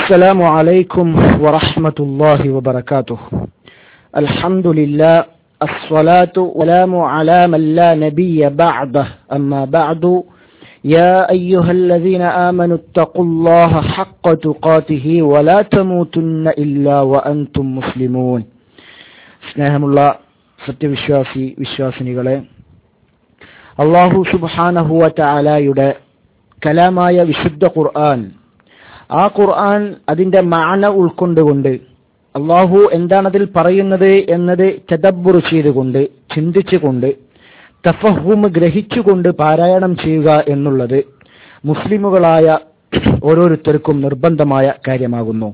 السلام عليكم ورحمة الله وبركاته. الحمد لله، الصلاة والسلام على من لا نبي بعده، أما بعد. يا أيها الذين آمنوا اتقوا الله حق تقاته ولا تموتن إلا وأنتم مسلمون. സ്നേഹമുള്ള വിശ്വാസിനികളെ, അല്ലാഹു സുബ്ഹാനഹു വ തആലയുടെ കലാമായ വിശുദ്ധ ഖുർആൻ, ആ ഖുർആൻ അതിന്റെ മാന ഉൾക്കൊണ്ടുകൊണ്ട് അല്ലാഹു എന്താണതിൽ പറയുന്നത് എന്നത് തദബ്ബുർ ചെയ്തുകൊണ്ട്, ചിന്തിച്ചുകൊണ്ട്, തഫഹും ഗ്രഹിച്ചുകൊണ്ട് പാരായണം ചെയ്യുക എന്നുള്ളത് മുസ്ലിമുകളായ ഓരോരുത്തർക്കും നിർബന്ധമായ കാര്യമാകുന്നു.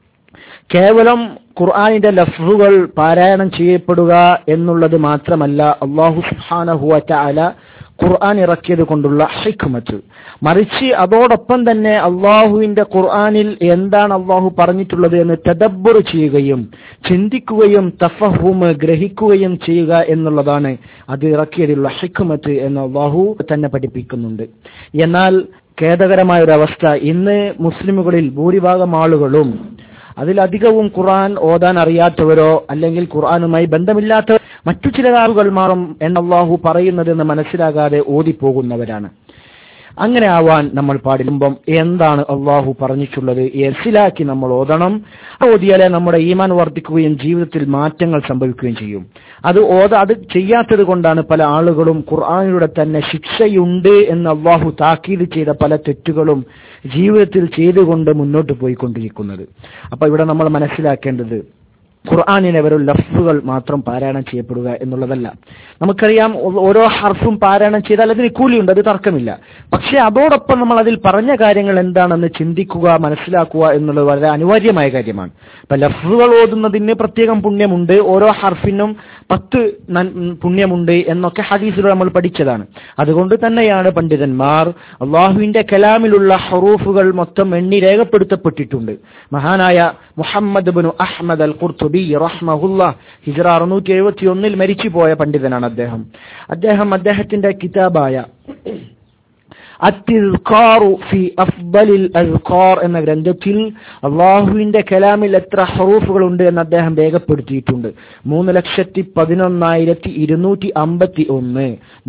കേവലം ഖുർആനിന്റെ ലഫ്ളുകൾ പാരായണം ചെയ്യപ്പെടുക എന്നുള്ളത് മാത്രമല്ല അല്ലാഹു സുബ്ഹാനഹു വ തആല ഖുർആൻ ഇറക്കിയത് കൊണ്ടുള്ള ഹിക്മത്ത്. മറിച്ച് അതോടൊപ്പം തന്നെ അള്ളാഹുവിന്റെ ഖുർആനിൽ എന്താണ് അള്ളാഹു പറഞ്ഞിട്ടുള്ളത് എന്ന് തദബ്ബുർ ചെയ്യുകയും ചിന്തിക്കുകയും തഫഹും ഗ്രഹിക്കുകയും ചെയ്യുക എന്നുള്ളതാണ് അത് ഇറക്കിയതിലുള്ള ഹിക്മത്ത് എന്ന് അള്ളാഹു തന്നെ പഠിപ്പിക്കുന്നുണ്ട്. എന്നാൽ ഖേദകരമായ ഒരു അവസ്ഥ, ഇന്ന് മുസ്ലിമുകളിൽ ഭൂരിഭാഗം ആളുകളും അതിലധികവും ഖുർആൻ ഓതാൻ അറിയാത്തവരോ അല്ലെങ്കിൽ ഖുർആനുമായി ബന്ധമില്ലാത്തവർ മറ്റു ചില ആളുകൾ മാറും എന്ന് അല്ലാഹു പറയുന്നതെന്ന് മനസ്സിലാകാതെ ഓതിപ്പോകുന്നവരാണ്. അങ്ങനെ ആവാൻ നമ്മൾ പാടില്ല. എന്താണ് അള്ളാഹു പറഞ്ഞിട്ടുള്ളത് മനസ്സിലാക്കി നമ്മൾ ഓതണം. ഓതിയാലേ നമ്മുടെ ഈമാൻ വർദ്ധിക്കുകയും ജീവിതത്തിൽ മാറ്റങ്ങൾ സംഭവിക്കുകയും ചെയ്യും. അത് ചെയ്യാത്തത് കൊണ്ടാണ് പല ആളുകളും ഖുർആനിലൂടെ തന്നെ ശിക്ഷയുണ്ട് എന്ന് അള്ളാഹു താക്കീത് ചെയ്ത പല തെറ്റുകളും ജീവിതത്തിൽ ചെയ്തുകൊണ്ട് മുന്നോട്ട് പോയിക്കൊണ്ടിരിക്കുന്നത്. അപ്പൊ ഇവിടെ നമ്മൾ മനസ്സിലാക്കേണ്ടത് ഖുർആനിനെ വെറും ലഫ്ലുകൾ മാത്രം പാരായണം ചെയ്യപ്പെടുക എന്നുള്ളതല്ല. നമുക്കറിയാം, ഓരോ ഹർഫും പാരായണം ചെയ്താൽ അതിന് കൂലിയുണ്ട്, അത് തർക്കമില്ല. പക്ഷെ അതോടൊപ്പം നമ്മൾ അതിൽ പറഞ്ഞ കാര്യങ്ങൾ എന്താണെന്ന് ചിന്തിക്കുക, മനസ്സിലാക്കുക എന്നുള്ളത് വളരെ അനിവാര്യമായ കാര്യമാണ്. ഇപ്പൊ ലഫ്ലുകൾ ഓതുന്നതിന് പ്രത്യേകം പുണ്യമുണ്ട്, ഓരോ ഹർഫിനും 10 പുണ്യമുണ്ട് എന്നൊക്കെ ഹദീസിലൂടെ നമ്മൾ പഠിച്ചതാണ്. അതുകൊണ്ട് തന്നെയാണ് പണ്ഡിതന്മാർ അള്ളാഹുവിന്റെ കലാമിലുള്ള ഹറൂഫുകൾ മൊത്തം എണ്ണി രേഖപ്പെടുത്തപ്പെട്ടിട്ടുണ്ട്. മഹാനായ Muhammad ibn Ahmad al Qurtubi റഹ്മഹുല്ലാഹ് ഹിജ്റ 671 മരിച്ചുപോയ പണ്ഡിതനാണ് അദ്ദേഹത്തിന്റെ കിതാബായ അത്തിസ്കാറു ഫി അഫ്ദലിൽ അസ്കാർ എന്ന ഗ്രന്ഥത്തിൽ അള്ളാഹുവിന്റെ കലാമിൽ എത്ര ഹറൂഫുകൾ ഉണ്ട് എന്ന് അദ്ദേഹം രേഖപ്പെടുത്തിയിട്ടുണ്ട്. 3,11,251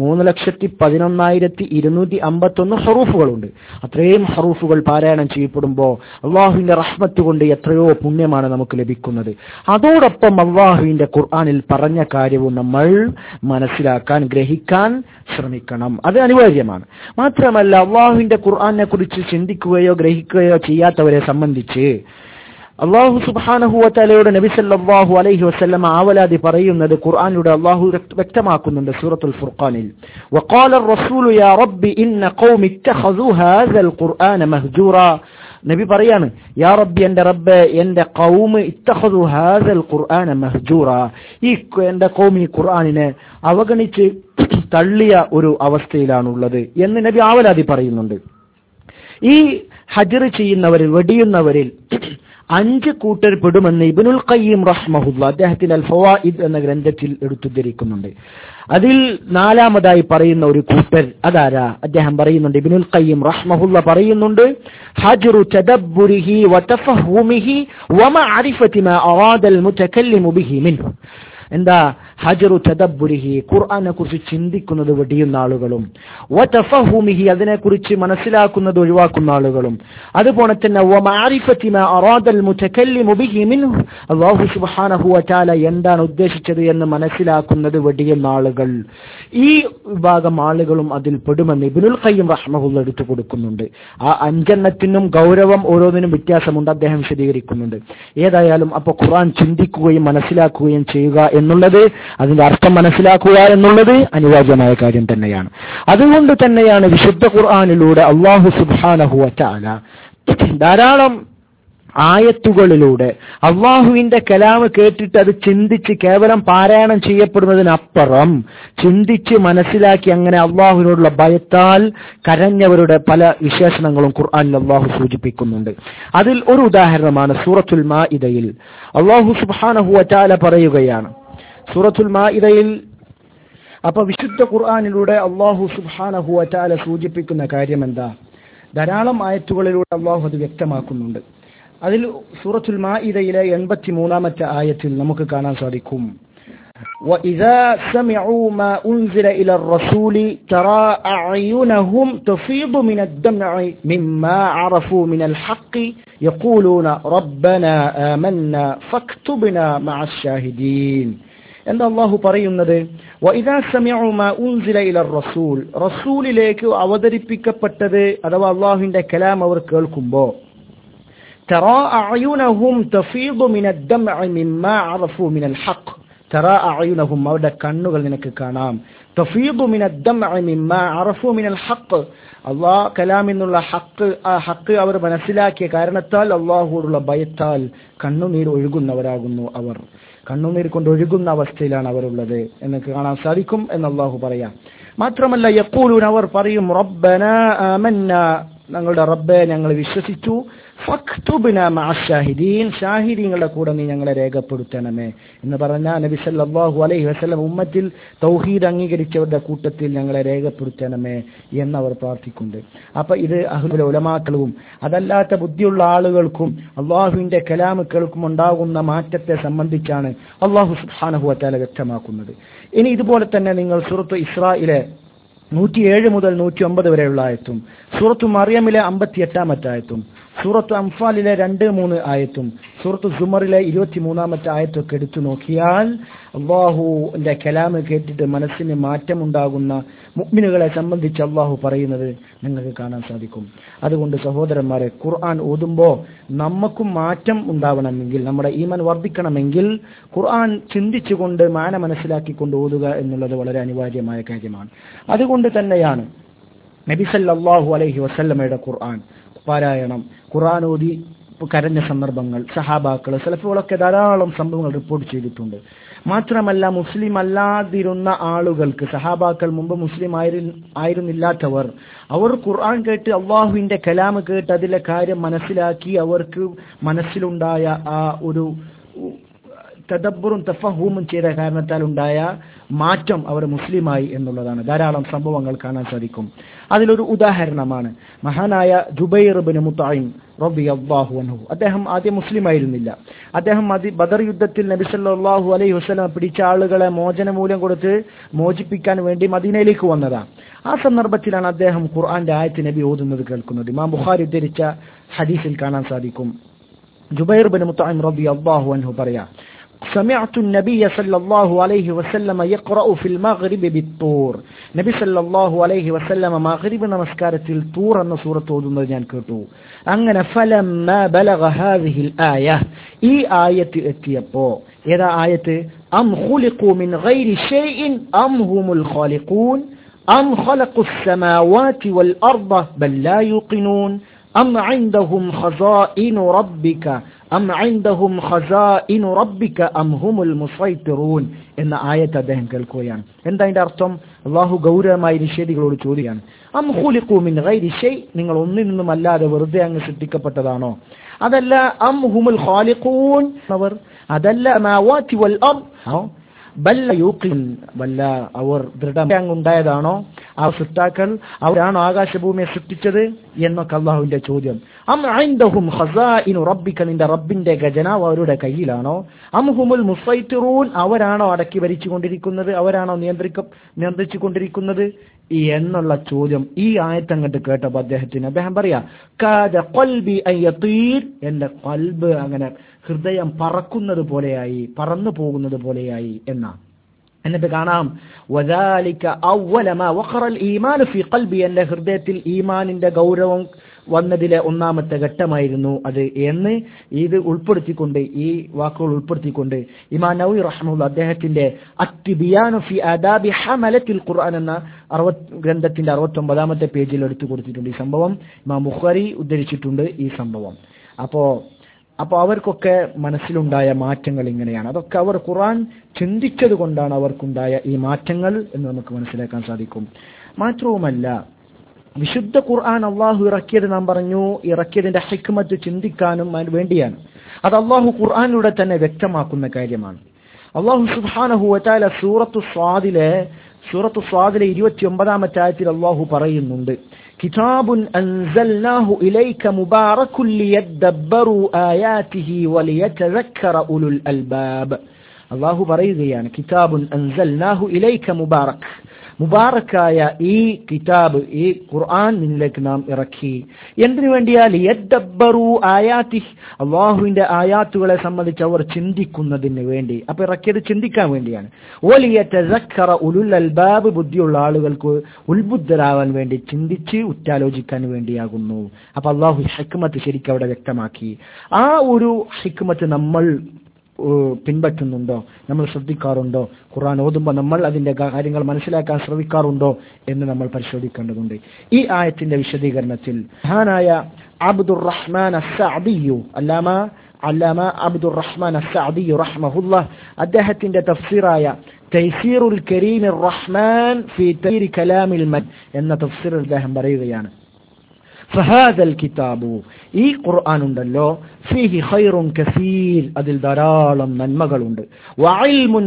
3,11,251 ഹറൂഫുകളുണ്ട്. അത്രയും ഹറൂഫുകൾ പാരായണം ചെയ്യപ്പെടുമ്പോൾ അള്ളാഹുവിന്റെ റഹ്മത്ത് കൊണ്ട് എത്രയോ പുണ്യമാണ് നമുക്ക് ലഭിക്കുന്നത്. അതോടൊപ്പം അള്ളാഹുവിന്റെ ഖുർആനിൽ പറഞ്ഞ കാര്യവും നമ്മൾ മനസ്സിലാക്കാൻ, ഗ്രഹിക്കാൻ ശ്രമിക്കണം. അത് അനിവാര്യമാണ്. മാത്രമല്ല, അള്ളാഹുവിന്റെ ഖുർആനെ കുറിച്ച് ചിന്തിക്കുകയോ ഗ്രഹിക്കുകയോ ചെയ്യാത്തവരെ സംബന്ധിച്ച് അള്ളാഹു സുബ്ഹാനഹു വ തആലയുടെ നബി സല്ലല്ലാഹു അലൈഹി വസല്ലം ആവലാതി പറയുന്നത് ഖുർആനിലൂടെ അള്ളാഹു വ്യക്തമാക്കുന്നുണ്ട് സൂറത്തുൽ ഫുർഖാനിൽ. വഖാല റസൂലു യാ റബ്ബി ഇന്ന ഖൗമി ഇത്തഖദു ഹാദൽ ഖുർആന മഹ്ജൂറാ. നബി പറയാണ്, യാ റബ്ബി, എന്റെ റബ്ബേ, എന്റെ ഖൗമ് ഇത്തഖദു ഹാദൽ ഖുർആന മഹ്ജൂറാ, എന്റെ ഖൗം ഈ ഖുർആനിനെ അവഗണിച്ച് തള്ളിയ ഒരു അവസ്ഥയിലാണുള്ളത് എന്ന് നബി ആവലാതി പറയുന്നുണ്ട്. ഈ ഹജ്ർ ചെയ്യുന്നവരിൽ, വെടിയുന്നവരിൽ 5 കൂട്ടർ പെടുമെന്ന് ഇബ്നുൽ ഖയ്യിം റഹ്മഹുല്ലാഹ് അദ്ദേഹത്തിന്റെ അൽ ഫവായിദ് എന്ന ഗ്രന്ഥത്തിൽ എടുത്തുദ്ധരിക്കുന്നുണ്ട്. അതിൽ 4-മതായി പറയുന്ന ഒരു കൂട്ടർ അതാരാ? അദ്ദേഹം പറയുന്നുണ്ട്, ഇബ്നുൽ ഖയ്യിം റഹ്മഹുല്ലാഹ് പറയുന്നുണ്ട്, ഹജ്റു തദബ്ബുരിഹി വ തഫഹുമിഹി വ മഅരിഫതി മാ അറാദൽ മുതകല്ലിമു ബിഹി മിൻഹു. എന്താ ഹജ്റു തദബ്ബുരിഹി? ഖുർആനെ കുറിച്ച് ചിന്തിക്കുന്നത് വെടിയുന്ന ആളുകളും, വ തഫഹുമിഹി അതിനെക്കുറിച്ച് മനസ്സിലാക്കുന്നത് ഒഴിവാക്കുന്ന ആളുകളും, അതുപോലെ തന്നെ വ മഅരിഫതി മാ അറാദൽ മുതകല്ലിമു ബിഹി മിൻഹു അല്ലാഹു സുബ്ഹാനഹു വ തആല എന്താണ് ഉദ്ദേശിച്ചത് എന്ന് മനസ്സിലാക്കുന്നത് വെടിയുന്ന ആളുകൾ. ഈ വിഭാഗം ആളുകളും അതിൽ പെടുമെന്ന് ഇബ്നുൽ ഖയ്യിം റഹ്മഹുല്ലാഹ് എടുത്തു കൊടുക്കുന്നുണ്ട്. ആ 5 ഗൗരവം ഓരോന്നിനും വ്യത്യാസമുണ്ട്, അദ്ദേഹം വിശദീകരിക്കുന്നുണ്ട്. ഏതായാലും അപ്പൊ ഖുർആൻ ചിന്തിക്കുകയും മനസ്സിലാക്കുകയും ചെയ്യുക എന്നുള്ളത്, അതിന്റെ അർത്ഥം മനസ്സിലാക്കുക എന്നുള്ളത് അനിവാര്യമായ കാര്യം തന്നെയാണ്. അതുകൊണ്ട് തന്നെയാണ് വിശുദ്ധ ഖുർആനിലൂടെ അല്ലാഹു സുബ്ഹാനഹു വ തആല ധാരാളം ആയത്തുകളിലൂടെ അള്ളാഹുവിന്റെ കലാമ് കേട്ടിട്ട് അത് ചിന്തിച്ച് കേവലം പാരായണം ചെയ്യപ്പെടുന്നതിനപ്പുറം ചിന്തിച്ച് മനസ്സിലാക്കി അങ്ങനെ അള്ളാഹുവിനോടുള്ള ഭയത്താൽ കരഞ്ഞവരുടെ പല വിശേഷണങ്ങളും ഖുർആനിൽ അള്ളാഹു സൂചിപ്പിക്കുന്നുണ്ട്. അതിൽ ഒരു ഉദാഹരണമാണ് സൂറത്തുൽ മാഇദയിൽ അള്ളാഹു സുബ്ഹാനഹു വ തആല പറയുകയാണ്. സൂറത്തുൽ മാഇദയിൽ അപ്പൊ വിശുദ്ധ ഖുർആനിലൂടെ അള്ളാഹു സുബ്ഹാനഹു വ തആല സൂചിപ്പിക്കുന്ന കാര്യം എന്താ? ധാരാളം ആയത്തുകളിലൂടെ അള്ളാഹു അത് വ്യക്തമാക്കുന്നുണ്ട്. അതിൽ സൂറത്തുൽ മാഇദയിലെ 83-ാമത്തെ ആയത്തിൽ നമുക്ക് കാണാൻ സാധിക്കും, وَإِذَا سَمِعُوا مَا أُنزِلَ إِلَى الرَّسُولِ تَرَى أَعْيُنَهُمْ تَفِيضُ مِنَ الدَّمْعِ مِمَّا عَرَفُوا مِنَ الْحَقِّ يَقُولُونَ رَبَّنَا آمَنَّا فَاكْتُبْنَا مَعَ الشَّاهِدِينَ. എന്താ അല്ലാഹു പറയുന്നത്? وَإِذَا سَمِعُوا مَا أُنزِلَ إِلَى الرَّسُولِ, റസൂലിലേക്ക് അവതരിപ്പിക്കപ്പെട്ടത് അഥവാ അല്ലാഹുവിന്റെ കലാം അവർ കേൾക്കുമ്പോൾ, تَرَى أَعْيُنَهُمْ تَفِيضُ مِنَ الدَّمْعِ مِمَّا عَرَفُوا مِنَ الْحَقِّ, തറാ അഅ്യുനഹും, അവരുടെ കണ്ണുകൾ നിനക്ക് കാണാം, തഫീദു മിന ദംഇ മിമ്മാ അറഫു മിനൽ ഹഖ്, അല്ലാഹ് കലാമിനുള്ള ഹഖ്, ആ ഹഖ് അവർ മനസ്സിലാക്കിയ കാരണത്താൽ അല്ലാഹുവോടുള്ള ഭയത്താൽ കണ്ണുനീർ ഒഴുകുന്നവരാകുന്നു അവർ. കണ്ണുനീർ കൊണ്ട് ഒഴുകുന്ന അവസ്ഥയിലാണ് അവരുള്ളത് എന്ന് കാണാൻ സാധിക്കും എന്ന് അല്ലാഹു പറയാം. മാത്രമല്ല യഖൂലൂന, അവർ പറയും, റബ്ബനാ ആമന്നാ, ഞങ്ങളുടെ റബ്ബേ ഞങ്ങൾ വിശ്വസിച്ചു, ഫക്തുബ്നാ മഅശ്ശാഹിദീൻ, ഷാഹിദീങ്ങളുടെ കൂടെ നീ ഞങ്ങളെ രേഖപ്പെടുത്തണമേ എന്ന് പറഞ്ഞ നബി സല്ലല്ലാഹു അലൈഹി വസല്ലം ഉമ്മത്തിൽ തൗഹീദ് അംഗീകരിച്ചവരുടെ കൂട്ടത്തിൽ ഞങ്ങളെ രേഖപ്പെടുത്തണമേ എന്നവർ പ്രാർത്ഥിക്കുന്നുണ്ട്. അപ്പൊ ഇത് അഹ്ലുൽ ഉലമാക്കളും അതല്ലാത്ത ബുദ്ധിയുള്ള ആളുകൾക്കും അള്ളാഹുവിന്റെ കലാം കേൾക്കും ഉണ്ടാകുന്ന മാറ്റത്തെ സംബന്ധിച്ചാണ് അള്ളാഹു സുബ്ഹാനഹു വ തആല വ്യക്തമാക്കുന്നത്. ഇനി ഇതുപോലെ തന്നെ നിങ്ങൾ സൂറത്ത് ഇസ്രായിലെ 107 മുതൽ 109 വരെയുള്ള ആയത്തും, സൂറത്തു മറിയമിലെ 58-ാമത്തെ ആയത്തും, സൂറത്ത് അംഫാലിലെ 2-3 ആയത്തും, സൂറത്ത് സുമറിലെ 23-ാമത്തെ ആയത്തൊക്കെ എടുത്തു നോക്കിയാൽ അള്ളാഹുവിന്റെ കലാം കേട്ടിട്ട് മനസ്സിന് മാറ്റമുണ്ടാകുന്ന മുഅ്മിനുകളെ സംബന്ധിച്ച് അള്ളാഹു പറയുന്നത് നിങ്ങൾക്ക് കാണാൻ സാധിക്കും. അതുകൊണ്ട് സഹോദരന്മാരെ, ഖുർആൻ ഓതുമ്പോൾ നമുക്കും മാറ്റം ഉണ്ടാവണമെങ്കിൽ, നമ്മുടെ ഈമാൻ വർദ്ധിക്കണമെങ്കിൽ ഖുർആൻ ചിന്തിച്ചുകൊണ്ട് മാന മനസ്സിലാക്കിക്കൊണ്ട് ഓതുക എന്നുള്ളത് വളരെ അനിവാര്യമായ കാര്യമാണ്. അതുകൊണ്ട് തന്നെയാണ് നബി സല്ലല്ലാഹു അലൈഹി വസല്ലമയുടെ ഖുർആൻ പാരായണം, ഖുർആൻ ഓതി കരഞ്ഞ സന്ദർഭങ്ങൾ സഹാബാക്കൾ സലഫുകളൊക്കെ ധാരാളം സംഭവങ്ങൾ റിപ്പോർട്ട് ചെയ്തിട്ടുണ്ട്. മാത്രമല്ല മുസ്ലിം അല്ലാതിരുന്ന ആളുകൾക്ക്, സഹാബാക്കൾ മുമ്പ് മുസ്ലിം ആയിരുന്നില്ലാത്തവർ, അവർ ഖുർആൻ കേട്ട് അള്ളാഹുവിന്റെ കലാം കേട്ട് അതിലെ കാര്യം മനസ്സിലാക്കി അവർക്ക് മനസ്സിലുണ്ടായ ആ ഒരു തദബ്ബറും തഫഹൂമും ചെയ്ത കാരണത്താൽ ഉണ്ടായ മാറ്റം അവർ മുസ്ലിമായി എന്നുള്ളതാണ്. ധാരാളം സംഭവങ്ങൾ കാണാൻ സാധിക്കും. അതിലൊരു ഉദാഹരണമാണ് മഹാനായ ജുബൈർ ഇബ്നു മുത്ഇം റളിയല്ലാഹു അൻഹു. അദ്ദേഹം ആദ്യം മുസ്ലിം ആയിരുന്നില്ല. അദ്ദേഹം ബദർ യുദ്ധത്തിൽ നബി സല്ലല്ലാഹു അലൈഹി വസല്ലം പിടിച്ച ആളുകളെ മോചനമൂല്യം കൊടുത്ത് മോചിപ്പിക്കാൻ വേണ്ടി മദീനയിലേക്ക് വന്നതാണ്. ആ സന്ദർഭത്തിലാണ് അദ്ദേഹം ഖുർആന്റെ ആയത്ത് നബി ഓതുന്നത് കേൾക്കുന്നത്. ഇമാം ബുഖാരി ഉദ്ധരിച്ച ഹദീസിൽ കാണാൻ സാധിക്കും. ജുബൈർ ഇബ്നു മുത്ഇം റളിയല്ലാഹു അൻഹു പറയാ, سمعت النبي صلى الله عليه وسلم يقرأ في المغرب بالطور. നബി സല്ലല്ലാഹു അലൈഹി വസല്ലം മഗ്രിബ് നമസ്കാരത്തിൽ തൂർ എന്ന സൂറത്ത് ഓതുന്നത് ഞാൻ കേട്ടു. അങ്ങനെ ഫലമ്മ ബലഗ ഹാദിഹിൽ ആയ, ഈ ആയത്ത് എത്തിയപ്പോൾ, ഏതാ ആയത്ത്? അം ഖുലിഖു മിൻ ഗൈരി ഷൈഇൻ അം ഹുമുൽ ഖാലിഖൂൻ അം ഖലഖുസ് സമാവാതി വൽ അർദ ബൽ ലാ യുഖിനൂൻ അം ഇൻദഹും ഖസാഇനു റബ്ബിക അം ഇൻദഹും ഖസാഇനു റബ്ബിക അം ഹുമുൽ മുസൈത്തിറൂൻ എന്ന ആയത്ത് അദ്ദേഹം കേൾക്കുകയാണ്. എന്താ അതിന്റെ അർത്ഥം? അല്ലാഹു ഗൗരവമായി നിഷേധികളോട് ചോദിക്കുകയാണ്, അം ഖുലിഖു മിൻ ഗൈരി ഷൈ, നിങ്ങൾ ഒന്നിൽ നിന്നും അല്ലാതെ വെറുതെ അങ്ങ് സൃഷ്ടിക്കപ്പെട്ടതാണോ? അതല്ല അം ഹുമുൽ ഖാലിഖൂൻ, അവർ അതല്ല സമാവാതി വൽ അർദ് ബല്ല യൂഖിൻ, വല്ല അവർ ദൃഢം ഉണ്ടായതാണോ? ആ സൃഷ്ടാക്കൾ അവരാണോ ആകാശഭൂമിയെ സൃഷ്ടിച്ചത് എന്നൊക്കെ അള്ളാഹുവിന്റെ ചോദ്യം. അം ഇൻദഹും ഖസാഇനു റബ്ബിക, നിന്റെ റബ്ബിന്റെ ഖജനാവ് അവരുടെ കയ്യിലാണോ? അം ഹുമുൽ മുസൈത്തിറൂൻ, അവരാണോ അടക്കി ഭരിച്ചുകൊണ്ടിരിക്കുന്നത്, അവരാണോ നിയന്ത്രിച്ചുകൊണ്ടിരിക്കുന്നത് എന്നുള്ള ചോദ്യം ഈ ആയത്ത് അങ്ങോട്ട് കേട്ടപ്പോൾ അദ്ദേഹം പറയാ, കാദ ഖൽബി അൻ യതീർ, എന്റെ ഖൽബ് അങ്ങനെ ഹൃദയം പറക്കുന്നത് പോലെയായി, പറന്നു പോകുന്നത് പോലെയായി എന്നാണ്. എന്നിട്ട് കാണാം, വദാലിക അവ്വല മാ വഖറൽ ഈമാൻ ഫീ ഖൽബി, എന്റെ ഹൃദയത്തിൽ ഈമാനിന്റെ ഗൗരവം വന്നതിലെ ഒന്നാമത്തെ ഘട്ടമായിരുന്നു അത് എന്ന് ഇത് ഉൾപ്പെടുത്തിക്കൊണ്ട്, ഈ വാക്കുകൾ ഉൾപ്പെടുത്തിക്കൊണ്ട് ഇമാം നവവി റഹ്മത്തുള്ളാഹി അദ്ദേഹത്തിന്റെ അത്തിബിയാനു ഫീ ആദാബി ഹമലത്തിൽ ഖുർആൻ എന്ന ഗ്രന്ഥത്തിന്റെ 69-ാമത്തെ പേജിൽ എടുത്തു കൊടുത്തിട്ടുണ്ട് ഈ സംഭവം. ഇമാം ബുഖാരി ഉദ്ധരിച്ചിട്ടുണ്ട് ഈ സംഭവം. അപ്പോൾ അവർക്കൊക്കെ മനസ്സിലുണ്ടായ മാറ്റങ്ങൾ ഇങ്ങനെയാണ്. അതൊക്കെ അവർ ഖുർആൻ ചിന്തിച്ചത് കൊണ്ടാണ് അവർക്കുണ്ടായ ഈ മാറ്റങ്ങൾ എന്ന് നമുക്ക് മനസ്സിലാക്കാൻ സാധിക്കും. മാത്രവുമല്ല, വിശുദ്ധ ഖുർആൻ അള്ളാഹു ഇറക്കിയത് നാം പറഞ്ഞു, ഇറക്കിയതിന്റെ ഹിക്മത്ത് ചിന്തിക്കാനും വേണ്ടിയാണ്. അത് അള്ളാഹു ഖുർആനിലൂടെ തന്നെ വ്യക്തമാക്കുന്ന കാര്യമാണ്. അള്ളാഹു സുബ്ഹാനഹു വ തആല സൂറത്തു സ്വാദിലെ 29-ാമത്തെ ആയത്തിൽ അള്ളാഹു പറയുന്നുണ്ട്, കിതാബുൻ അൻസൽനാഹു ഇലൈക മുബാറകുൻ ലിയദ്ദബ്ബറു ആയാതിഹി വലിയതദക്കറ ഉലുൽ അൽബാബ്. അല്ലാഹു പറയുകയാണ്, കിതാബുൻ അൻസൽനാഹു ഇലൈക മുബാറക്, മുബാറക്കായ ഈ കിതാബ്, ഈ ഖുർആൻ നിന്നിലേക്ക് നാം ഇറക്കി. എന്തിനു വേണ്ടിയാ? ലിയദ്ദബ്ബറു ആയാതിഹി, അല്ലാഹുവിന്റെ ആയാത്തുകളെ സംബന്ധിച്ച് അവർ ചിന്തിക്കുന്നതിന് വേണ്ടി. അപ്പൊ ഇറക്കിയത് ചിന്തിക്കാൻ വേണ്ടിയാണ്. വലിയതദക്കറ ഉലുൽ അൽബാബ്, ബുദ്ധിയുള്ള ആളുകൾക്ക് ഉത്ബുദ്ധരാവാൻ വേണ്ടി, ചിന്തിച്ച് ഉറ്റാലോചിക്കാൻ വേണ്ടിയാകുന്നു. അപ്പൊ അല്ലാഹു ഹിക്മത്ത് ശരിക്കും അവിടെ വ്യക്തമാക്കി. ആ ഒരു ഹിക്മത്ത് നമ്മൾ പിൻപറ്റുന്നുണ്ടോ? നമ്മൾ ശ്രദ്ധിക്കാറുണ്ടോ? ഖുർആൻ ഓതുമ്പോൾ നമ്മൾ അതിന്റെ കാര്യങ്ങൾ മനസ്സിലാക്കാൻ ശ്രമിക്കാറുണ്ടോ എന്ന് നമ്മൾ പരിശോധിക്കേണ്ടതുണ്ട്. ഈ ആയത്തിന്റെ വിശദീകരണത്തിൽ മഹാനായ അബ്ദുർ-റഹ്മാൻ അസ്സഅദി, അല്ലാമ അബ്ദുർ-റഹ്മാൻ അസ്സഅദി റഹ്മഹുല്ലാഹ്, അദ്ദേഹത്തിന്റെ തഫ്സീറായ തൈസീറുൽ കരീമിർ റഹ്മാൻ ഫീ തഫ്സീരി കലാമിൽ മൻ എന്ന തഫ്സീറിൽ അദ്ദേഹം പറയുകയാണ്, ഫഹാദൽ കിതാബു, ഈ ഖുർആൻ ഉണ്ടല്ലോ, ഫീഹി ഖൈറുൻ കസീർ, അതിൽ ധാരാളം നന്മകളുണ്ട്, വഇൽമുൻ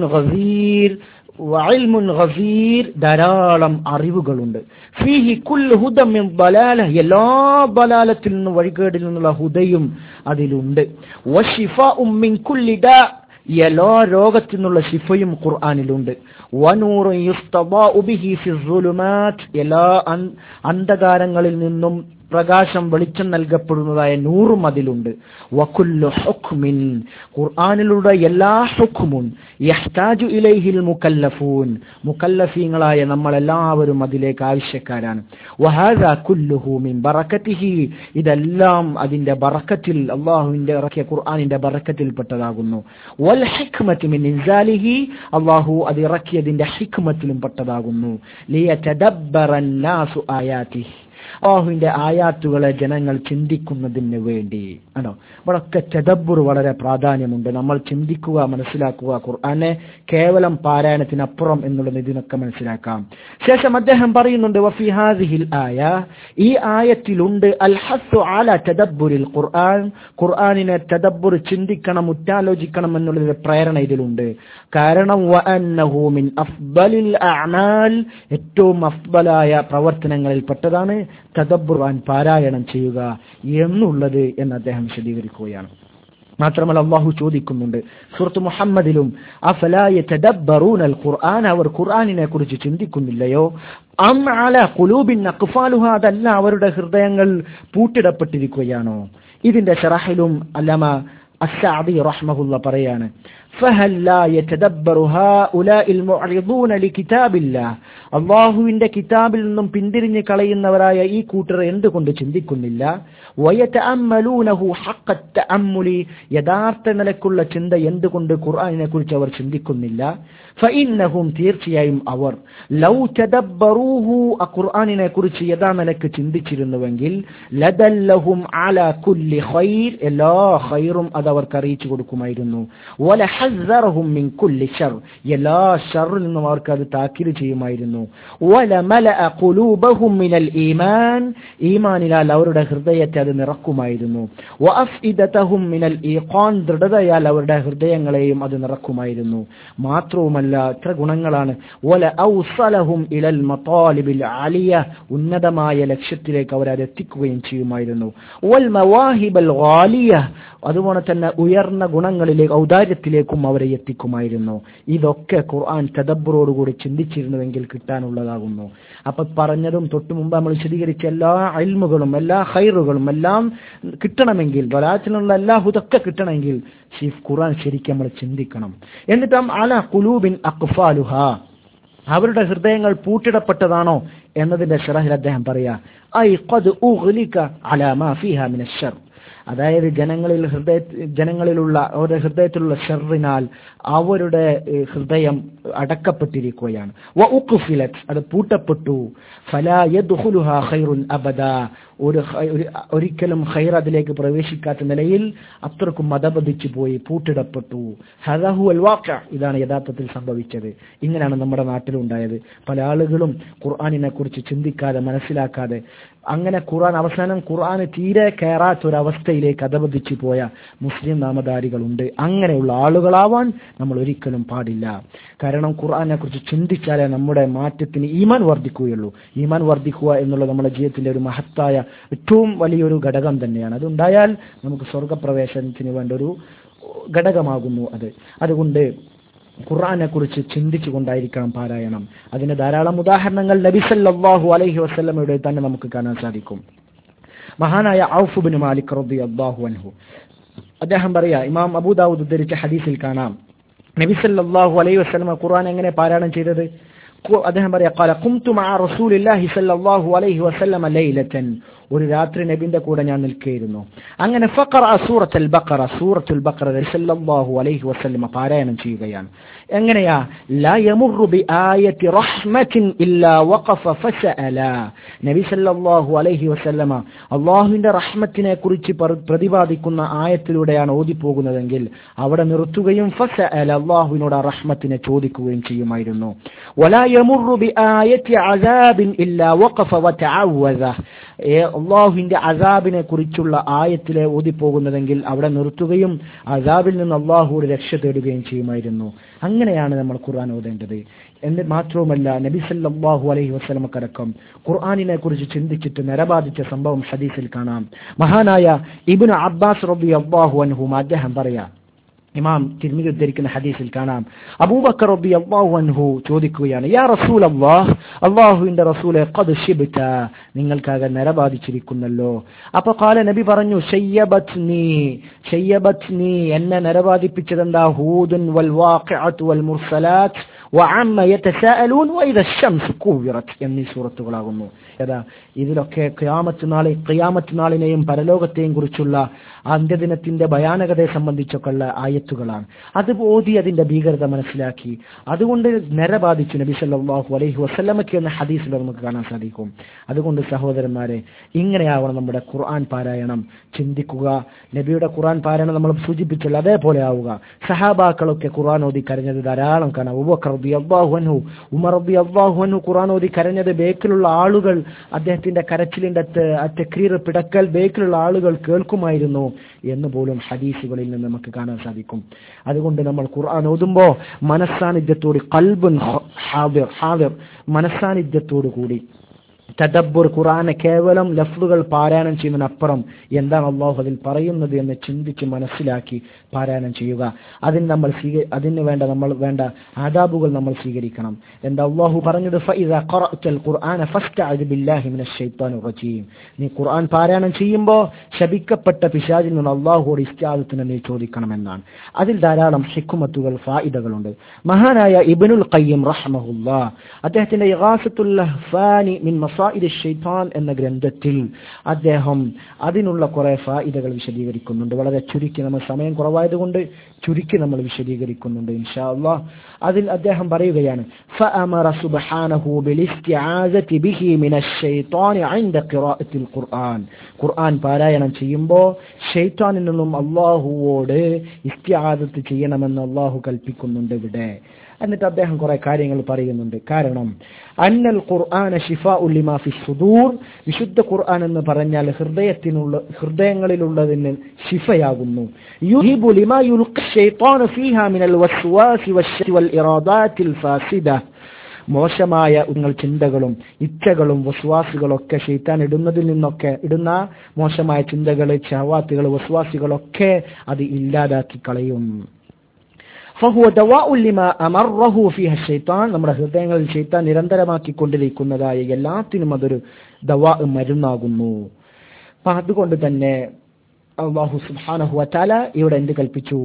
ഗസീർ, ധാരാളം അറിവുകളുണ്ട്, ഫീഹി കുല്ലു ഹുദൻ മിൻ ദലാല, എല്ലാ ദലാലത്തിൽ നിന്നും വഴികേടിൽ നിന്നുള്ള ഹുദയും അതിലുണ്ട്, വശിഫാഉൻ മിൻ കുല്ലി ദാ, എല്ലാ രോഗത്തിൽ നിന്നുള്ള ശിഫയും ഖുർആനിലുണ്ട്, വനൂറുൻ യുസ്തദാഉ ബിഹി ഫി സുലുമാത്, എല്ലാ അന്ധകാരങ്ങളിൽ നിന്നും പ്രകാശം വെളിച്ചം നൽകപ്പെടുന്നതായ നൂറും അതിലുണ്ട്, വകുല്ലു ഹുക്മിൻ, ഖുർആനിലൂടെ എല്ലാ ഹുക്മുൻ യഹ്താജു ഇലൈഹിൽ മുകല്ലഫൂൻ, മുകല്ലഫീങ്ങളായ നമ്മളെല്ലാവരും അതിലേക്ക് ആവശ്യക്കാരാണ്, വഹാദാ കുല്ലുഹു മിൻ ബറകതിഹി, ഇതെല്ലാം അതിന്റെ ബറക്കത്തിൽ, അല്ലാഹുവിന്റെ ഇറക്കിയ ഖുർആനിന്റെ ബറക്കത്തിൽപ്പെട്ടതാകുന്നു, വൽ ഹിക്മതു മിൻ ഇൻസാലിഹി, അല്ലാഹു അത് ഇറക്കിയതിന്റെ ഹിക്മത്തിലും പെട്ടതാകുന്നു, ലിയതദബ്ബറൻ നാസു ആയാതിഹി, അല്ലാഹുവിന്റെ ആയാത്തുകളെ ജനങ്ങൾ ചിന്തിക്കുന്നതിന് വേണ്ടി ആണോ. ഇവിടൊക്കെ തദബ്ബുർ വളരെ പ്രാധാന്യമുണ്ട്. നമ്മൾ ചിന്തിക്കുക, മനസ്സിലാക്കുക, ഖുർആനെ കേവലം പാരായണത്തിനപ്പുറം എന്നുള്ളത് ഇതിനൊക്കെ മനസ്സിലാക്കാം. ശേഷം അദ്ദേഹം പറയുന്നുണ്ട്, വഫി ഹാദിഹിൽ ആയ, ഈ ആയത്തിലുണ്ട് അൽ ഹസ്സു അലാ തദബ്ബുരിൽ ഖുർആൻ, ഖുർആനിനെ തദബ്ബുർ, ചിന്തിക്കണം, ഉറ്റാലോചിക്കണം എന്നുള്ളൊരു പ്രേരണ ഇതിലുണ്ട്. കാരണം വഅന്നഹു മിൻ അഫ്ദലിൽ അഅമാൽ, ഏറ്റവും അഫ്ദലായ പ്രവർത്തനങ്ങളിൽ പെട്ടതാണ് തദബ്ബുർ, പാരായണം ചെയ്യുക എന്നുള്ളത് എന്ന് അദ്ദേഹം വിശദീകരിക്കുകയാണ്. മാത്രമല്ല അല്ലാഹു ചോദിക്കുന്നുണ്ട് സൂറത്ത് മുഹമ്മദിലും, അഫലാ യതദബ്ബറൂനൽ ഖുർആൻ, അവർ ഖുർആനിനെ കുറിച്ച് ചിന്തിക്കുന്നില്ലയോ, അം അലാ ഖുലൂബിൻ അഖ്ഫാലുഹാ, അതല്ല അവരുടെ ഹൃദയങ്ങൾ പൂട്ടിടപ്പെട്ടിരിക്കുകയാണോ. ഇതിന്റെ ശറഹിലും അല്ലാമ അസ്സഅദി റഹ്മഹുല്ലാഹ് പറയാണ്, فهل لا يتدبر هؤلاء المعرضون لكتاب الله, അല്ലാഹുവിന്റെ കിതാബിൽ നിന്നും പിന്തിരിഞ്ഞ് കളയുന്നവരായ ഈ കൂട്ടർ എന്തുകൊണ്ട് ചിന്തിക്കുന്നില്ല, വയതഅമ്മലൂനഹു ഹഖ്ഖ തഅമ്മുലി, യഥാർത്ഥ നിലക്കുള്ള ചിന്ത എന്തുകൊണ്ട് ഖുർആനിനെ കുറിച്ച് അവർ ചിന്തിക്കുന്നില്ല, ഫഇന്നഹും, തീർച്ചയായും അവർ, ലൗ തദബ്ബറൂഹു, ഖുർആനിനെ കുറിച്ച് യഥാ നിലക്ക് ചിന്തിച്ചിരുന്നുവെങ്കിൽ, ലദല്ലഹും അലാ കുല്ലി ഖൈർ, എല്ലാ ഖൈറും അത് അവർക്ക് അറിയിച്ചു കൊടുക്കുമായിരുന്നു, വലഹസ്സറഹും മിൻ കുല്ലി ശർ, എല്ലാ ശർറിൽ നിന്നും അവർക്ക് അത് താക്കീത് ചെയ്യുമായിരുന്നു, വലമലഅ ഖുലൂബഹും മിനൽ ഈമാൻ, ഈമാനിനാൽ അവരുടെ ഹൃദയത്തെ അത് നിറക്കുമായിരുന്നു, വഅഫ്ഇദതഹും മിനൽ ഈഖാൻ, ദൃഢതയാൽ അവരുടെ ഹൃദയങ്ങളെയും അത് നിറക്കുമായിരുന്നു. മാത്രവുമല്ല, ഇത്ര ഗുണങ്ങളാണ്, വല ഔസലഹും ഇലൽ മതാലിബിൽ ആലിയ, ഉന്നതമായ ലക്ഷ്യത്തിലേക്ക് അവരത് എത്തിക്കുകയും ചെയ്യുമായിരുന്നു, വൽ മവാഹിബൽ ഗാലിയ, അതുപോലെ തന്നെ ഉയർന്ന ഗുണങ്ങളിലേക്ക്, ഔദാര്യത്തിലേക്കും അവരെ എത്തിക്കുമായിരുന്നു. ഇതൊക്കെ ഖുർആൻ തദബ്ബുറോടുകൂടി ചിന്തിച്ചിരുന്നുവെങ്കിൽ കിട്ടാനുള്ളതാകുന്നു. അപ്പൊ പറഞ്ഞതും തൊട്ടു മുമ്പ് നമ്മൾ വിശദീകരിച്ച എല്ലാ ഇൽമുകളും എല്ലാ ഖൈറുകളും എല്ലാം കിട്ടണമെങ്കിൽ, ദലാത്തിനുള്ള എല്ലാ ഹുദൊക്കെ കിട്ടണമെങ്കിൽ ഖുർആൻ ശരിക്കും നമ്മൾ ചിന്തിക്കണം. എന്നിട്ടും അലാ ഖുലൂബിൻ അഖ്ഫാലുഹാ, അവരുടെ ഹൃദയങ്ങൾ പൂട്ടിടപ്പെട്ടതാണോ എന്നതിന്റെ ശറഹിൽ അദ്ദേഹം പറയാ, ഐ ഖദ് ഉഗ്ലിക അലാ മാ ഫീഹാ മിനശ് ശർ, അതായത് ജനങ്ങളിലുള്ള അവരുടെ ഹൃദയത്തിലുള്ള ഷർറിനാൽ അവരുടെ ഹൃദയം അടക്കപ്പെട്ടിരിക്കുകയാണ്, വഉഖ്ഫിലത്, അത് പൂട്ടപ്പെട്ടു, ഫലാ യദ്ഖുലുഹാ ഖൈറുൻ അബദാ, ഒരിക്കലും ഖൈർ അതിലേക്ക് പ്രവേശിക്കാത്ത നിലയിൽ അത്രക്കും മദബദിച്ചു പോയി, പൂട്ടിടപ്പെട്ടു. ഹദാ ഹുവൽ വാഖിഅ, ഇതാണ് യഥാർത്ഥത്തിൽ സംഭവിച്ചത്. ഇങ്ങനെയാണ് നമ്മുടെ നാട്ടിലുണ്ടായത്. പല ആളുകളും ഖുർആനിനെ കുറിച്ച് ചിന്തിക്കാതെ, മനസ്സിലാക്കാതെ, അങ്ങനെ ഖുർആൻ അവസാനം ഖുർആന് തീരെ കയറാത്തൊരവസ്ഥയിൽ നിന്ദ്യതയിലേക്ക് അധപതിച്ചു പോയ മുസ്ലിം നാമധാരികളുണ്ട്. അങ്ങനെയുള്ള ആളുകളാവാൻ നമ്മൾ ഒരിക്കലും പാടില്ല. കാരണം ഖുർആനെ കുറിച്ച് ചിന്തിച്ചാലേ നമ്മുടെ മാറ്റത്തിന് ഈമാൻ വർദ്ധിക്കുകയുള്ളൂ. ഈമാൻ വർദ്ധിക്കുക എന്നുള്ളത് നമ്മുടെ ജീവിതത്തിന്റെ ഒരു മഹത്തായ ഏറ്റവും വലിയൊരു ഘടകം തന്നെയാണ്. അതുണ്ടായാൽ നമുക്ക് സ്വർഗപ്രവേശനത്തിന് വേണ്ട ഒരു ഘടകമാകുന്നു അത്. അതുകൊണ്ട് ഖുർആനെ കുറിച്ച് ചിന്തിച്ചു കൊണ്ടായിരിക്കണം പാരായണം. അതിന് ധാരാളം ഉദാഹരണങ്ങൾ നബി സല്ലല്ലാഹു അലൈഹി വസല്ലമയുടെ തന്നെ നമുക്ക് കാണാൻ സാധിക്കും. മഹാനായ ഔഫ് ഇബ്നു മാലിക് റളിയല്ലാഹു അൻഹു അദ്ദേഹം പറയാ, ഇമാം അബൂ ദാവൂദ് ഉദ്ധരിച്ച ഹദീസിൽ കാണാം, നബി സല്ലല്ലാഹു അലൈഹി വസല്ലമ ഖുർആൻ എങ്ങനെ പാരായണം ചെയ്തത്. അദ്ദേഹം പറയാ, ഖാല ഖുംതു മഅ റസൂലില്ലാഹി സല്ലല്ലാഹു അലൈഹി വസല്ലമ ലൈലതൻ, ഒരു രാത്രി നബിന്റെ കൂടെ ഞാൻ നിൽക്കുകയായിരുന്നു. അങ്ങനെ ഫഖറഅ സൂറത്തുൽ ബഖറ സല്ലല്ലാഹു അലൈഹി വസല്ലമ പാരായണം ചെയ്യുകയാണ്. എങ്ങനെയാ, ലാ യമുറു ബിആയതി റഹ്മത്തിൻ ഇല്ലാ വഖഫ ഫസഅല. നബി സല്ലല്ലാഹു അലൈഹി വസല്ലമ അല്ലാഹുവിന്റെ റഹ്മത്തിനെ കുറിച്ച് പ്രതിപാദിക്കുന്ന ആയത്തിലൂടെയാണ് ഓതിപ്പോകുന്നതെങ്കിൽ അവിടെ നിർത്തുകയും ഫസഅല, അല്ലാഹുവിനോട് റഹ്മത്തിനെ ചോദിക്കുകയും ചെയ്യുമായിരുന്നു. വലാ യമുറു ബിആയതി അസാബിൻ ഇല്ലാ വഖഫ വതഅവദ, അള്ളാഹുവിന്റെ അസാബിനെ കുറിച്ചുള്ള ആയത്തിലെ ഓതിപ്പോകുന്നതെങ്കിൽ അവിടെ നിർത്തുകയും അസാബിൽ നിന്ന് അള്ളാഹുവോട് രക്ഷ തേടുകയും ചെയ്യുമായിരുന്നു. അങ്ങനെയാണ് നമ്മൾ ഖുർആൻ ഓതേണ്ടത്. എന്നിട്ട് മാത്രവുമല്ല, നബി സല്ലല്ലാഹു അലൈഹി വസല്ലമക്കടക്കം ഖുർആനിനെ കുറിച്ച് ചിന്തിച്ചിട്ട് നരബാധിച്ച സംഭവം ഹദീസിൽ കാണാം. മഹാനായ ഇബ്നു അബ്ബാസ് റളിയല്ലാഹു അൻഹു അദ്ദേഹം പറയാ, ഇമാം തിർമിദി ഉദ്ധരിക്കുന്ന ഹദീസിൽ കാണാം, അബൂബക്കർ റളിയല്ലാഹു അൻഹു ചോദിക്കുകയാണ്, യാ റസൂലല്ലാഹ്, അല്ലാഹുവിന്റെ റസൂലേ, ഖദ് ശിബ്ത, നിങ്ങൾക്കാകെ നരബാധിച്ചിരിക്കുന്നല്ലോ. അപ്പൊ ഖാല, നബി പറഞ്ഞു, ശയ്യബത്നി, എന്നെ നരബാധിപ്പിച്ചതെന്താ, ഹൂദുൻ വൽ വാഖിഅതു വൽ മുർസലാത്ത് വഅമ്മ യതസാഅലൂൻ വഇദ അശ്ശംസു കുവിറത് എന്നീ സൂറത്തുകളാകുന്നു. ഇതിലൊക്കെ ഖിയാമത്ത് നാളിനെയും പരലോകത്തെയും കുറിച്ചുള്ള അന്ത്യദിനത്തിന്റെ ഭയാനകതയെ സംബന്ധിച്ചൊക്കെയുള്ള ആയത്തുകളാണ്. അത് ഓതി അതിന്റെ ഭീകരത മനസ്സിലാക്കി അതുകൊണ്ട് നരബാധിച്ചു നബി സല്ലല്ലാഹു അലൈഹി വസല്ലമയ്ക്ക് എന്ന ഹദീസിൽ നമുക്ക് കാണാൻ സാധിക്കും. അതുകൊണ്ട് സഹോദരന്മാരെ, ഇങ്ങനെയാവണം നമ്മുടെ ഖുർആൻ പാരായണം. ചിന്തിക്കുക, നബിയുടെ ഖുർആൻ പാരായണം നമ്മൾ സൂചിപ്പിച്ചല്ലോ അതേപോലെ ആവുക. സഹാബാക്കളൊക്കെ ഖുർആൻ ഓതി കരഞ്ഞത് ധാരാളം കാണാം. അബൂബക്കർ റളിയല്ലാഹു അൻഹു, ഉമർ റളിയല്ലാഹു അൻഹു ഖുർആൻ ഓതി കരഞ്ഞത് ബേക്കിലുള്ള ആളുകൾ, അദ്ദേഹത്തിന്റെ കരച്ചിലിന്റെ തക്രീർ പിടക്കൽ ബേക്കിലുള്ള ആളുകൾ കേൾക്കുമായിരുന്നു എന്ന് പോലും ഹദീസുകളിൽ നിന്ന് നമുക്ക് കാണാൻ സാധിക്കും. അതുകൊണ്ട് നമ്മൾ ഖുർആൻ ഓതുമ്പോൾ മനസ്സാന്നിധ്യത്തോട്, ഖൽബുൻ ഹാദിർ, മനസ്സാന്നിധ്യത്തോടു കൂടി തദബ്ബുർ, ഖുർആനെ കേവലം ലഫ്ലുകൾ പാരായണം ചെയ്യുന്നതിനപ്പുറം എന്താണ് അല്ലാഹു അതിൽ പറയുന്നത് എന്ന് ചിന്തിച്ച് മനസ്സിലാക്കി പാരായണം ചെയ്യുക. അതിന് വേണ്ട ആദാബുകൾ നമ്മൾ സ്വീകരിക്കണം. എന്താ അല്ലാഹു പറഞ്ഞത്, ഫഇദാ ഖറഅതൽ ഖുർആന ഫസ്തഅദ് ബില്ലാഹി മിനശ് ശൈത്താനിർ റജീം, നീ ഖുർആൻ പാരായണം ചെയ്യുമ്പോൾ ശപിക്കപ്പെട്ട പിശാചിൽ നിന്ന് അല്ലാഹുവോട് ഇസ്തിആദത്തിന് നീ ചോദിക്കണമെന്നാണ്. അതിൽ ധാരാളം ഹിക്മത്തുകൾ, ഫായിദകളുണ്ട്. മഹാനായ ഇബ്നുൽ ഖയ്യിം റഹ്മഹുല്ലാഹ് അദ്ദേഹത്തിന്റെ ഇഗാസത്തുൽ ലഹ്ഫാനി മിൻ ഷൈത്താൻ എന്ന ഗ്രന്ഥത്തിൽ അദ്ദേഹം അതിനുള്ള കുറെ ഫായിദകൾ വിശദീകരിക്കുന്നുണ്ട്. വളരെ ചുരുക്കി, നമ്മൾ സമയം കുറവായതുകൊണ്ട് ചുരുക്കി നമ്മൾ വിശദീകരിക്കുന്നുണ്ട് ഇൻഷാ അല്ലാഹ്. അതിൽ അദ്ദേഹം പറയുകയാണ്, ഫഅമറ സുബ്ഹാനഹു ബിലിസ്തിആസതി ബിഹി മിനശ് ശൈത്താനി ഇൻദ ഖിറാഅത്തിൽ ഖുർആൻ, ഖുർആൻ പാരായണം ചെയ്യുമ്പോൾ ശൈത്താനിൽ നിന്നും അല്ലാഹുവോട് ഇസ്തിആസത്ത് ചെയ്യണമെന്ന് അല്ലാഹു കൽപ്പിക്കുന്നുണ്ട് ഇവിടെ. എന്നിട്ട് അദ്ദേഹം കുറെ കാര്യങ്ങൾ പറയുന്നുണ്ട്. കാരണം അന്നൽ ഖുർആന ശിഫാഉ ലിമാ ഫിസ് സുദൂർ, വിശുദ്ധ ഖുർആൻ എന്ന് പറഞ്ഞാൽ ഹൃദയങ്ങളിലുള്ളതിന് ശിഫയാകുന്നു. യുഹിബു ലിമാ യുൽഖി ശൈത്താനു ഫീഹാ മിനൽ വസ്വാസി വൽ ഇറാദാത്തിൽ ഫാസിദ, മോശമായ ചിന്തകളും ഇച്ഛകളും വസ്വാസികളൊക്കെ ശൈത്താൻ ഇടുന്ന മോശമായ ചിന്തകൾ, ശഹവാത്തുകൾ, വസ്വാസികളൊക്കെ അത് ഇല്ലാതാക്കി കളയും. ഫഹുവ ദവാഉ ലിമാ അമറഹു ഫീഹ ശൈത്താൻ, നമ്മുടെ ഹൃദയങ്ങളിൽ ശൈത്താൻ നിരന്തരമാക്കിക്കൊണ്ടിരിക്കുന്നതായ എല്ലാത്തിനും അതൊരു മരുന്നാകുന്നു. അപ്പൊ അതുകൊണ്ട് തന്നെ അല്ലാഹു സുബ്ഹാനഹു വ തആല ഇവിടെ എന്ത് കൽപ്പിച്ചു,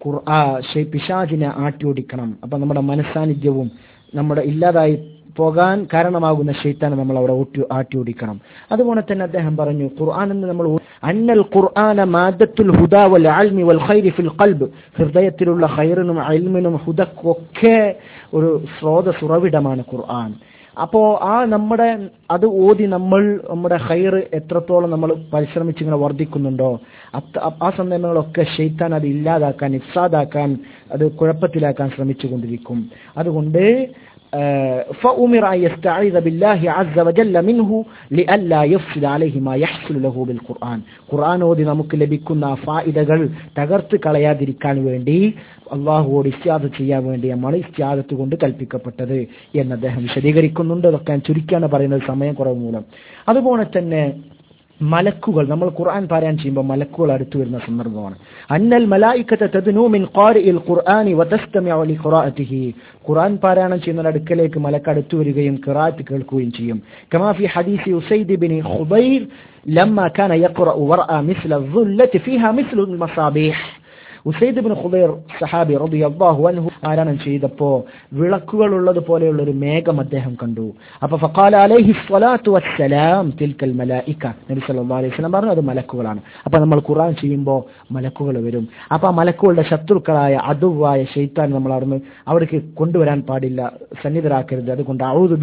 പിശാചിനെ ആട്ടിയോടിക്കണം. അപ്പൊ നമ്മുടെ മനസ്സാന്നിധ്യവും നമ്മുടെ ഇല്ലാതായി പോകാൻ കാരണമാകുന്ന ശൈത്താനെ നമ്മൾ അവിടെ ആട്ടിയോടിക്കണം. അതുപോലെ തന്നെ അദ്ദേഹം പറഞ്ഞു, ഖുർആൻ എന്ന് നമ്മൾ അന്നൽ ഖുർആന മാദത്തുൽ ഹുദാ വൽ ഇൽമി വൽ ഖൈരി ഫിൽ ഖൽബ്, ഹൃദയത്തിലുള്ള ഖൈറിനും ഇൽമിനും ഹുദക്കൊക്കെ ഒരു സ്രോതസ്സുറവിടമാണ് ഖുർആൻ. അപ്പോ അത് ഓതി നമ്മുടെ ഖൈർ എത്രത്തോളം നമ്മൾ പരിശ്രമിച്ചിങ്ങനെ വർദ്ധിക്കുന്നുണ്ടോ ആ സന്ദർഭങ്ങളൊക്കെ ശൈത്താൻ അത് ഇല്ലാതാക്കാൻ, ഇഫ്സാദാക്കാൻ, അത് കുഴപ്പത്തിലാക്കാൻ ശ്രമിച്ചുകൊണ്ടിരിക്കും. അതുകൊണ്ട് فأمر أن يستعيذ بالله عز وجل منه لئلا يفسد عليه ما يحصل له بالقرآن. ഖുർആൻ ഓതി നമുക്ക് ലഭിക്കുന്ന ഫായിദകൾ തകർത്ത് കളയാതിരിക്കാൻ വേണ്ടി അള്ളാഹുവോട് ഇസ്തിആദത്ത് ചെയ്യാൻ വേണ്ടിയാണ് ഇസ്തിആദത്ത് കൊണ്ട് കൽപ്പിക്കപ്പെട്ടത് എന്ന് അദ്ദേഹം വിശദീകരിക്കുന്നുണ്ട്. അതൊക്കെ ഞാൻ ചുരുക്കിയാണ് പറയുന്നത് സമയം കുറവ് മൂലം. അതുപോലെ തന്നെ മലക്കുകൾ, നമ്മൾ ഖുർആൻ പാരായണം ചെയ്യുമ്പോൾ മലക്കുകൾ അടുത്തു വരുന്ന സന്ദർഭമാണ്. അന്നൽ മലായികത തദ്നു മിൻ ഖാരിഇൽ ഖുർആനി വതസ്തമിഉ ലിഖിറാഅതിഹി. ഖുർആൻ പാരായണം ചെയ്യുന്ന അടുക്കലേക്ക് മലക്ക് അടുത്തു വരികയും ഖിറാഅത്ത് കേൾക്കുകയും ചെയ്യും. കമാ ഫി ഹദീസി ഉസൈദ് ഇബ്നു ഖുബൈർ ലമ്മ കാന യഖറഉ വറഅ മിസ്ല الظുല്ലതി ഫീഹാ മിസ്ലു المصابيح. ഉസൈദ് ഇബ്നു ഖുബൈർ സഹാബി റളിയല്ലാഹു അൻഹു പാരായണം ചെയ്തപ്പോൾ വിളക്കുകൾ ഉള്ളത് പോലെയുള്ള ഒരു മേഘം അദ്ദേഹം കണ്ടു. അപ്പോൾ ഫഖാല അലൈഹി സ്വലാത്തു വസ്സലാം തിൽക്കൽ മലായിക. നബി സല്ലല്ലാഹു അലൈഹി വസല്ലം പറഞ്ഞു അത് മലക്കുകളാണ്. അപ്പോൾ നമ്മൾ ഖുർആൻ ചെയ്യുമ്പോൾ മലക്കുകൾ വരും. അപ്പോൾ ആ മലക്കുകളുടെ ശത്രുക്കളായ അദുവായ ശൈത്താൻ നമ്മൾ അവിടേക്ക് കൊണ്ടുവരാൻ പാടില്ല, സന്നിധരാക്കരുത്. അതുകൊണ്ട്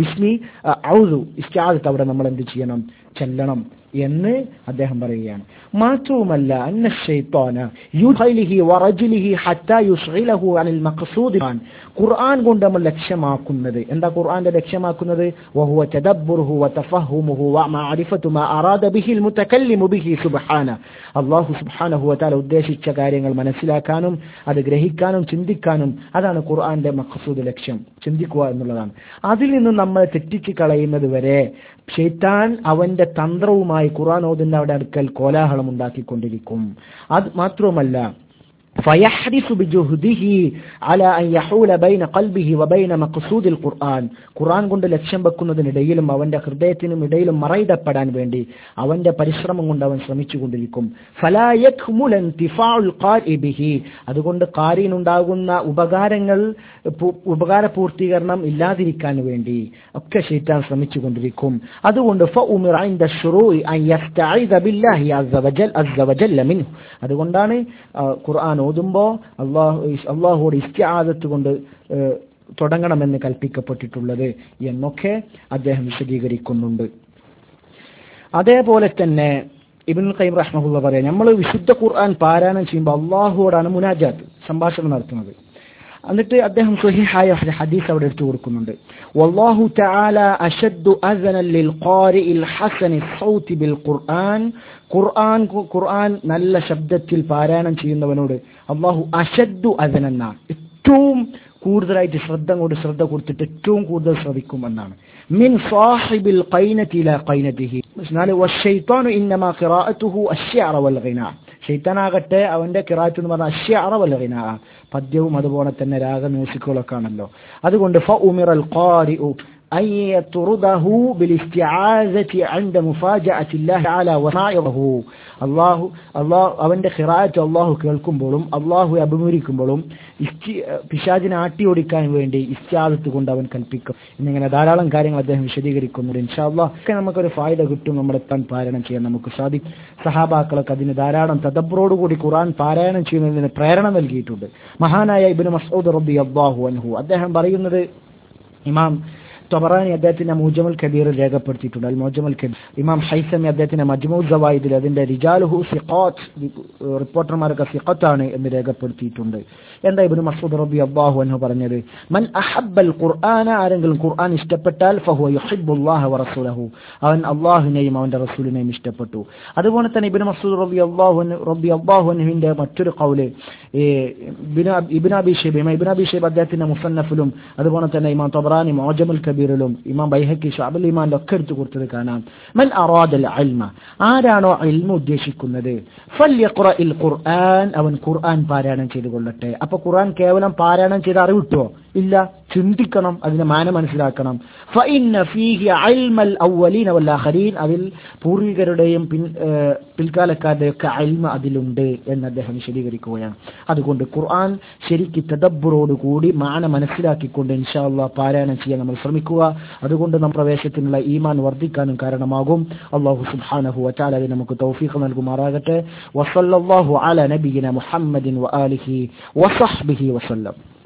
ഔദു ഇസ്തിആദത്ത് അവിടെ നമ്മൾ എന്ത് ചെയ്യണം, ചെല്ലണം എന്ന് അദ്ദേഹം പറയുകയാണ്. മാത്രവുമല്ല അന്ന ശൈത്താന യുഖൈലിഹി വറജ്ലിഹി ഹത്താ യുശ്ഗിലഹു അനിൽ മഖ്സൂദ്. ഖുർആൻ കൊണ്ട് നമ്മൾ ലക്ഷ്യമാക്കുന്നത് എന്താ? ഖുർആന്റെ ലക്ഷ്യമാക്കുന്നത് വഹുവ തദബ്ബുറുഹു വതഫഹുമുഹു വമഅരിഫതു മാ അറാദ ബിഹിൽ മുതകല്ലിമു ബിഹി സുബ്ഹാന. അല്ലാഹു സുബ്ഹാനഹു വ തആല ഉദ്ദേശിച്ച കാര്യങ്ങൾ മനസ്സിലാക്കാനും അത് ഗ്രഹിക്കാനും ചിന്തിക്കാനും അതാണ് ഖുർആന്റെ മഖ്സൂദ്, ലക്ഷ്യം ചിന്തിക്കുക എന്നുള്ളതാണ്. അതിൽ നിന്ന് നമ്മൾ തെറ്റിച്ച് കളയുന്നത് വരെ ശൈത്താൻ അവന്റെ തന്ത്രവുമായി ഖുർആൻ ഓതുന്ന അവിടെ അടുക്കൽ കോലാഹലം ഉണ്ടാക്കിക്കൊണ്ടിരിക്കും. അത് മാത്രവുമല്ല فيحرص بجهده على أن يحول بين قلبه وبين مقصود القرآن. ഖുർആൻ കൊണ്ട് ലക്ഷ്യം വെക്കുന്നതിനിടയിലും അവന്റെ ഹൃദയത്തിനും ഇടയിലും മറയിടപ്പെടാൻ വേണ്ടി അവന്റെ പരിശ്രമം കൊണ്ട് അവൻ ശ്രമിച്ചുകൊണ്ടിരിക്കും. فلا يكمل انتفاع القارئ به. അതുകൊണ്ട് ഖാരിയിനുണ്ടാകുന്ന ഉപകാരപൂർത്തീകരണം ഇല്ലാതിരിക്കാൻ വേണ്ടി ഒക്കെ ശൈത്താൻ ശ്രമിച്ചുകൊണ്ടിരിക്കും. അതുകൊണ്ട് فأمر عند الشروع أن يستعيذ بالله عز وجل منه. അതുകൊണ്ടാണ് ഖുർആൻ ഓതുമ്പോൾ അള്ളാഹുവോട് ഇസ്തിആദത്ത് കൊണ്ട് തുടങ്ങണമെന്ന് കൽപ്പിക്കപ്പെട്ടിട്ടുള്ളത് എന്നൊക്കെ അദ്ദേഹം വിശദീകരിക്കുന്നുണ്ട്. അതേപോലെ തന്നെ ഇബ്നുൽ ഖയ്യിം റഹ്മഹുല്ലാഹ് പറയാം, നമ്മൾ വിശുദ്ധ ഖുർആൻ പാരായണം ചെയ്യുമ്പോൾ അള്ളാഹുവോടാണ് മുനാജാത്ത്, സംഭാഷണം നടത്തുന്നത്. എന്നിട്ട് അദ്ദേഹം സ്വഹീഹായ ഹദീസ് അവിടെ എടുത്തു കൊടുക്കുന്നുണ്ട്. വല്ലാഹു തആല അശദ്ദു അസ്നൻ ലിൽ ഖാരിഇൽ ഹസനി സൗതി ബിൽ ഖുർആൻ. ഖുർആൻ നല്ല ശബ്ദത്തിൽ പാരായണം ചെയ്യുന്നവനോട് അല്ലാഹു അശദ്ദു അസ്നൻ, ഏറ്റവും കൂടുതലായിട്ട് ശ്രദ്ധ കൊടുത്തിട്ട് ഏറ്റവും കൂടുതൽ ശ്രവിക്കും എന്നാണ്. മിൻ സാഹിബിൽ ഖൈനതി ഇലാ ഖൈനതിഹി. വശൈത്താനു ഇന്നമാ ഖിറാഅതുഹു അശ്ശഅറ വൽ ഗിനാ. ശൈത്താനാകട്ടെ അവന്റെ ഖിറാഅത്ത് എന്ന് പറഞ്ഞാൽ അശ്ശഅറ വൽ ഗിനാ, പദ്യവും അതുപോലെ തന്നെ രാഗ മ്യൂസിക്കുകളൊക്കെ ആണല്ലോ. അതുകൊണ്ട് ഫഉമിറൽ ഖാരിഉ أن يطرده بالاستعاذة عند مفاجأة الله تعالى وصائره. അവന്റെ ഖിറാഅത്ത് അല്ലാഹു കേൾക്കുമ്പോഴും അല്ലാഹുവെ അഭിമുഖീകരിക്കുമ്പോഴും പിശാചിനെ ആട്ടിയോടിക്കാൻ വേണ്ടി ഇസ്തിആദത്ത് കൊണ്ട് അവൻ കൽപ്പിക്കും. എന്നിങ്ങനെ ധാരാളം കാര്യങ്ങൾ അദ്ദേഹം വിശദീകരിക്കുന്നുണ്ട്. ഇൻഷാ അല്ലാഹ് ഒക്കെ നമുക്കൊരു ഫായിദ കിട്ടും, നമ്മുടെ താൻ പാരായണം ചെയ്യാൻ നമുക്ക് സാധിക്കും. സഹാബാക്കളൊക്കെ അതിന് ധാരാളം തദബ്ബറോടുകൂടി ഖുർആൻ പാരായണം ചെയ്യുന്നതിന് പ്രേരണ നൽകിയിട്ടുണ്ട്. മഹാനായ ഇബ്നു മസ്ഊദ് റളിയല്ലാഹു അൻഹു അദ്ദേഹം പറയുന്നത്, ഇമാം തബറാനി അദ്ദേഹത്തിന്റെ മുഅ്ജമുൽ കബീറിൽ രേഖപ്പെടുത്തിയിട്ടുണ്ട്. അൽ മുഅ്ജമുൽ കബീർ. ഇമാം ഹൈസമി അദ്ദേഹത്തിന്റെ മജ്മൂഉ സവായിദിൽ അതിന്റെ റിജാലുഹു സിഖാത്ത്, റിപ്പോർട്ടർമാരൊക്കെ സിഖത്താണ് എന്ന് രേഖപ്പെടുത്തിയിട്ടുണ്ട്. എന്താ ഇബ്നു മസ്ഊദ് റളിയല്ലാഹു അൻഹു പറഞ്ഞത്? മൻ അഹബ്ബൽ ഖുർആന, ആരെങ്കിലും ഖുർആൻ ഇഷ്ടപ്പെട്ടാൽ ഫഹുവ യുഹിബ്ബുല്ലാഹ വറസൂലഹു, അവൻ അല്ലാഹുവിനെയും അവന്റെ റസൂലിനെയും ഇഷ്ടപ്പെട്ടു. അതുപോലെ തന്നെ ഇബ്നു മസ്ഊദ് റളിയല്ലാഹു അൻഹുവിന്റെ മറ്റൊരു ഖൗല് ഇബ്നു അബീ ഷൈബ അദ്ദേഹത്തിന്റെ മുസന്നഫിലും അതുപോലെ തന്നെ ഇമാം തബറാനി മുഅ്ജമുൽ കബീറിലും ഇമാം ബൈഹഖി ശഅബുൽ ഈമാനിലും ഒക്കെ എടുത്തു കൊടുത്തത് കാണാം. മൻ അറാദൽ ഇൽമ, ആരാണോ ഇൽമ ഉദ്ദേശിക്കുന്നത്, ഫൽയഖ്റഇൽ ഖുർആൻ, അവൻ ഖുർആൻ പാരായണം ചെയ്തു കൊള്ളട്ടെ. അപ്പൊ ഖുർആൻ കേവലം പാരായണം ചെയ്ത് അറിവ് കിട്ടുമോ? ഇല്ല, ചിന്തിക്കണം, അതിന്റെ മാന മനസ്സിലാക്കണം. ഫഇന്ന ഫീഹി ഇൽമൽ അവ്വലീന വൽ ആഖിരീൻ, അതിൽ പൂർവികരുടെയും പിൽക്കാലക്കാരുടെയും ഒക്കെ ഇൽമ അതിലുണ്ട് എന്ന് അദ്ദേഹം വിശദീകരിക്കുകയാണ്. അതുകൊണ്ട് ഖുർആൻ ശരിക്ക് തദബ്ബുറോട് കൂടി മാന മനസ്സിലാക്കിക്കൊണ്ട് ഇൻഷാ അല്ലാഹ് പാരായണം ചെയ്യാൻ നമ്മൾ ശ്രമിക്കുക. അതുകൊണ്ട് നമ്മുടെ പ്രവേശത്തിനുള്ള ഈമാൻ വർദ്ധിക്കാനും കാരണമാകും. അല്ലാഹു സുബ്ഹാനഹു വ തആല നമുക്ക് തൗഫീഖ് നൽകുമാറാകട്ടെ. വസല്ലല്ലാഹു അലാ നബിയിന മുഹമ്മദിൻ വആലിഹി വസഹ്ബിഹി വസല്ലം.